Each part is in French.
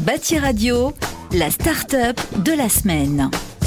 Bâti Radio, la start-up de la semaine.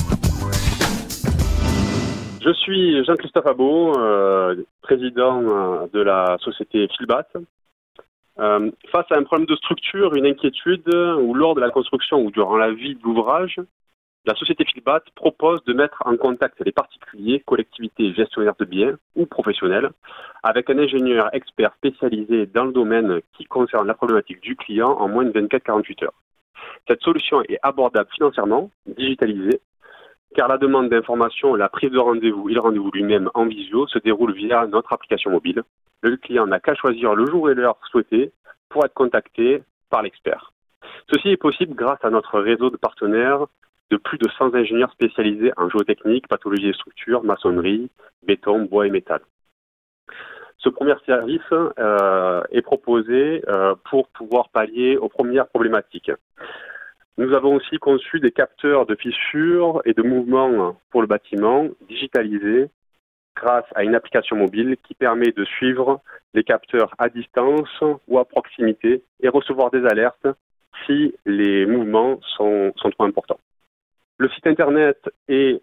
Je suis Jean-Christophe Abot, président de la société Filbat. Face à un problème de structure, une inquiétude, ou lors de la construction ou durant la vie de l'ouvrage, la société Filbat propose de mettre en contact les particuliers, collectivités, gestionnaires de biens ou professionnels avec un ingénieur expert spécialisé dans le domaine qui concerne la problématique du client en moins de 24-48 heures. Cette solution est abordable financièrement, digitalisée, car la demande d'information, la prise de rendez-vous et le rendez-vous lui-même en visio se déroule via notre application mobile. Le client n'a qu'à choisir le jour et l'heure souhaités pour être contacté par l'expert. Ceci est possible grâce à notre réseau de partenaires de plus de 100 ingénieurs spécialisés en géotechnique, pathologie et structure, maçonnerie, béton, bois et métal. Ce premier service est proposé pour pouvoir pallier aux premières problématiques. Nous avons aussi conçu des capteurs de fissures et de mouvements pour le bâtiment digitalisés grâce à une application mobile qui permet de suivre les capteurs à distance ou à proximité et recevoir des alertes si les mouvements sont trop importants. Le site internet est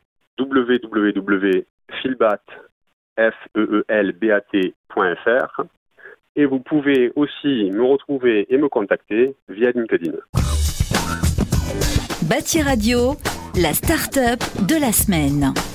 www.filbat.fr et vous pouvez aussi me retrouver et me contacter via LinkedIn. Bâti Radio, la start-up de la semaine.